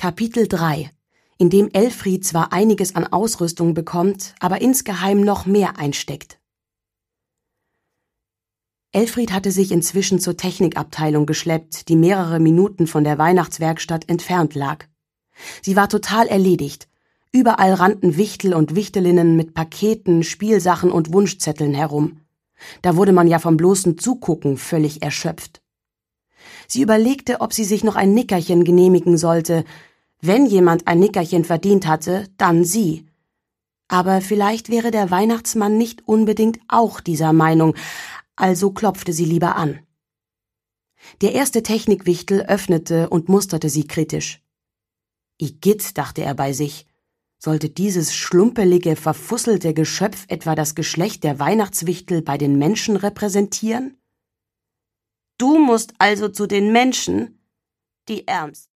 Kapitel 3, in dem Elfried zwar einiges an Ausrüstung bekommt, aber insgeheim noch mehr einsteckt. Elfried hatte sich inzwischen zur Technikabteilung geschleppt, die mehrere Minuten von der Weihnachtswerkstatt entfernt lag. Sie war total erledigt. Überall rannten Wichtel und Wichtelinnen mit Paketen, Spielsachen und Wunschzetteln herum. Da wurde man ja vom bloßen Zugucken völlig erschöpft. Sie überlegte, ob sie sich noch ein Nickerchen genehmigen sollte. Wenn jemand ein Nickerchen verdient hatte, dann sie. Aber vielleicht wäre der Weihnachtsmann nicht unbedingt auch dieser Meinung, also klopfte sie lieber an. Der erste Technikwichtel öffnete und musterte sie kritisch. Igitt, dachte er bei sich, sollte dieses schlumpelige, verfusselte Geschöpf etwa das Geschlecht der Weihnachtswichtel bei den Menschen repräsentieren? »Du musst also zu den Menschen, die ärmsten.«